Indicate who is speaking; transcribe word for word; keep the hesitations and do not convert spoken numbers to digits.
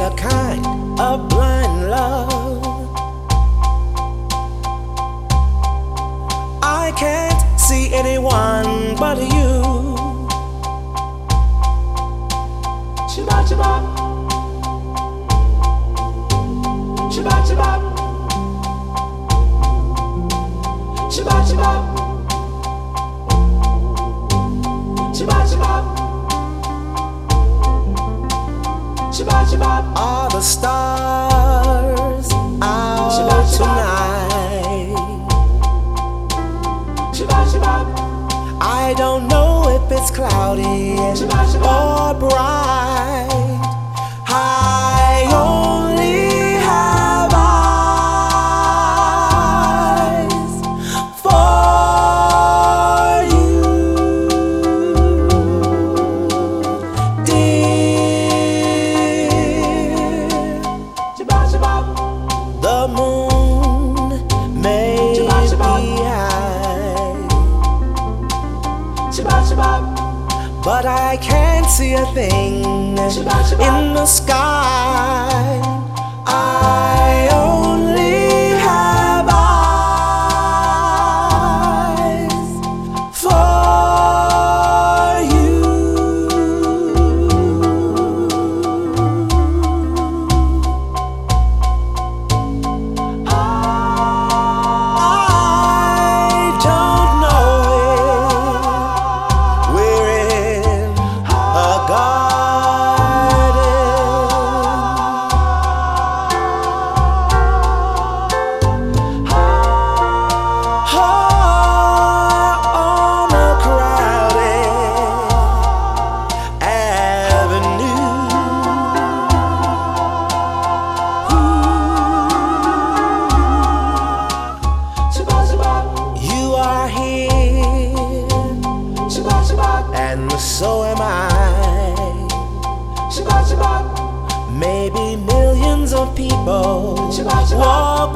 Speaker 1: a kind of blind love. I can't see anyone but you. Chiba chiba, chiba chiba, chiba chiba, chiba chiba, chiba chiba. All the stars out chiba, chiba. Tonight. Chiba chiba. I don't know if it's cloudy chiba, chiba. Or bright. I only have eyes for you, dear. Chiba, chiba. The moon may chiba, chiba. Be high, chiba, chiba. But I can't see a thing chiba, chiba. In the sky. I only have eyes for you. I don't know it. We're in a garden. Oh, on a crowded avenue. You are here, and so am I. Maybe millions of people walk